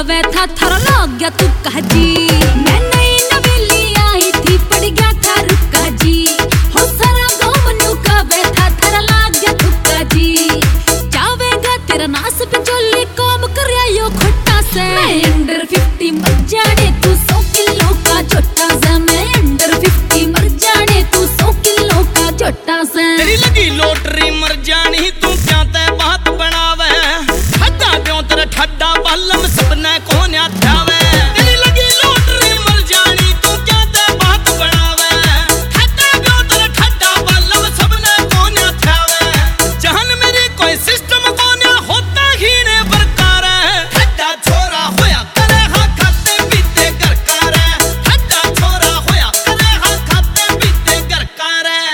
कवे था थारा लग गया तुक्का जी। मैं नई नवेली आई थी पड़ गया था रुक्का जी। हो सारा गाँव मनु कवे था थारा लग गया तुक्का जी। जावेगा तेरा नास पे चोली काम कर यो खोटा से। मैं अंडर 50 मर जाने तू 100 किलो का छोटा सा। मैं अंडर 50 मर जाने तू 100 किलो का छोटा सा। तेरी लगी लोटरी मर जानी तू क्या ते बात बनावे। ठड्डा क्यों तेरा ठड्डा बालम सपने कौन आवे। तेरी लगी लोटरी मर जानी तू क्या ते बात बनावे। ठड्डा क्यों तेरा ठड्डा बालम सपने कौन आवे। जहन मेरी कोई सिस्टम कौन होता ही ने बरकार है। ठड्डा छोरा होया करे हाँ खाते पीते घर कार है। ठड्डा छोरा होया करे हाँ खाते पीते घर कार है।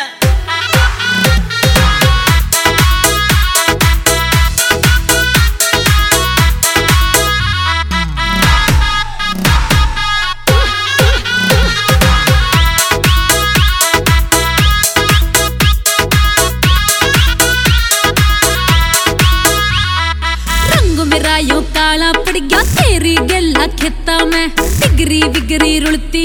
मेरा यो काला पड़ गया तेरी गला खेता में। डिगरी बिगरी रुलती